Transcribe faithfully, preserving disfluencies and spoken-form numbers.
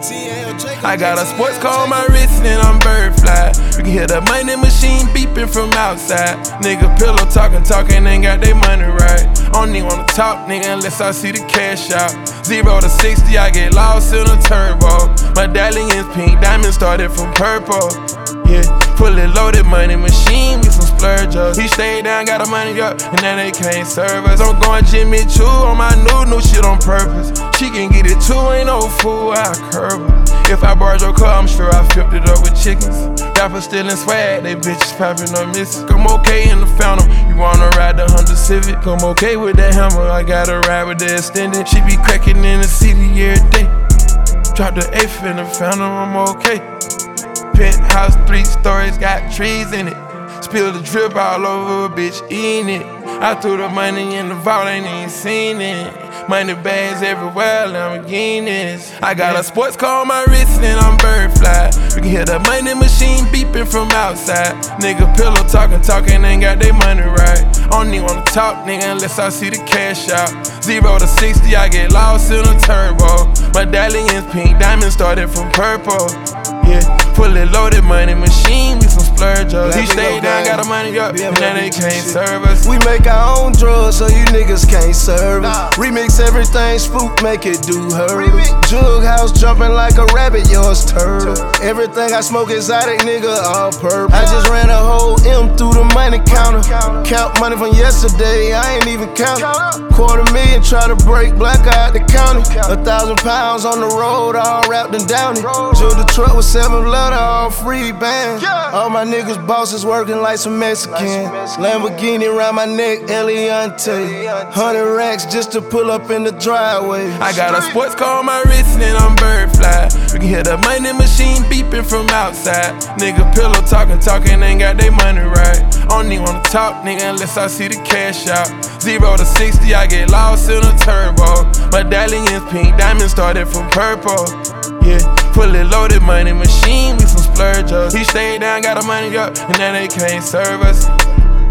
I got a sports car on my wrist and I'm bird fly. You can hear the money machine beeping from outside. Nigga pillow talking, talking, ain't got they money right. I don't even wanna talk, nigga, unless I see the cash out. Zero to sixty, I get lost in a turbo. My medallion's pink, diamonds started from purple. Yeah, fully loaded money machine, we some splurgers. He stayed down, got the money up, and now they can't serve us. I'm going Jimmy Choo on my new, new shit on purpose. She can get it too, ain't no fool, I curb her. If I borrowed your car, I'm sure I flipped it up with chickens. Rappers still in swag, they bitches popping on misses. I'm okay in the Phantom, you wanna ride the Honda Civic? I'm okay with that hammer, I gotta ride with the extended. She be cracking in the city every day. Drop the eighth in the Phantom, I'm okay. Penthouse, three stories, got trees in it. Spill the drip all over, bitch, eating it. I threw the money in the vault, ain't even seen it. Money bags everywhere, Lamborghinis. I got a sports car on my wrist and I'm bird fly. You can hear the money machine beeping from outside. Nigga pillow talking, talking, ain't got they money right. I don't even wanna talk, nigga, unless I see the cash out. Zero to sixty, I get lost in a turbo. My medallion's pink, diamonds started from purple. Yeah, fully loaded money machine, we some splurgers. He stayed down, got the money up, and now they can't serve us. We make our own drugs, so you niggas can't serve us. Remix everything, spook, make it do her. Jug house jumping like a rabbit, yours turtle. Everything I smoke exotic, nigga, all purple. I just ran a whole M through the money counter. Count money from yesterday, I ain't even count. Quarter million, try to break black out the county. A thousand pounds on the road, all wrapped in Downey. Drove the truck with seven letter, all free band. All my niggas bosses working like some Mexican. Lamborghini around my neck, Eliante. Hundred racks just to pull up in the driveway. I got a sports car on my wrist and I'm bird fly. You can hear the money machine beeping from outside. Nigga pillow talking, talking, ain't got they money right. I don't even wanna talk, nigga, unless I see the cash out. Zero to sixty, I get lost in a turbo. My medallion's pink, diamonds started from purple. Yeah, fully loaded money machine, we some splurgers. He stayed down, got the money up, and now they can't serve us.